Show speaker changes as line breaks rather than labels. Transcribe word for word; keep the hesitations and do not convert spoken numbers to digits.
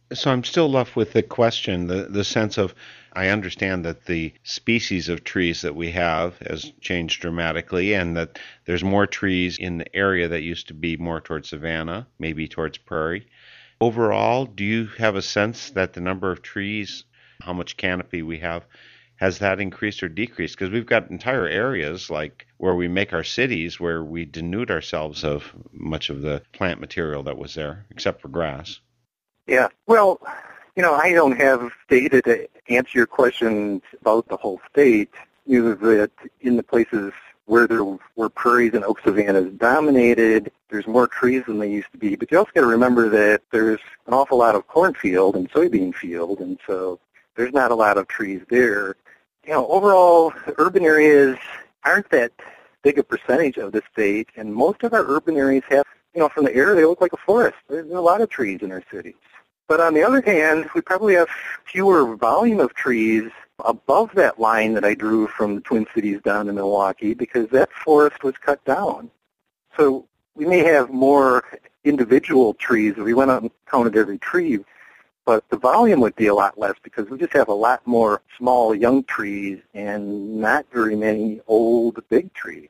So I'm still left with the question, the, the sense of I understand that the species of trees that we have has changed dramatically and that there's more trees in the area that used to be more towards savanna, maybe towards prairie. Overall, do you have a sense that the number of trees, how much canopy we have, has that increased or decreased? Because we've got entire areas like where we make our cities where we denude ourselves of much of the plant material that was there, except for grass.
Yeah, well, you know, I don't have data to answer your question about the whole state. You know, that in the places where there were prairies and oak savannas dominated, there's more trees than there used to be. But you also got to remember that there's an awful lot of cornfield and soybean field, and so there's not a lot of trees there. You know, overall, urban areas aren't that big a percentage of the state, and most of our urban areas have, you know, from the air, they look like a forest. There's a lot of trees in our cities. But on the other hand, we probably have fewer volume of trees above that line that I drew from the Twin Cities down to Milwaukee because that forest was cut down. So we may have more individual trees if we went out and counted every tree, but the volume would be a lot less because we just have a lot more small young trees and not very many old big trees.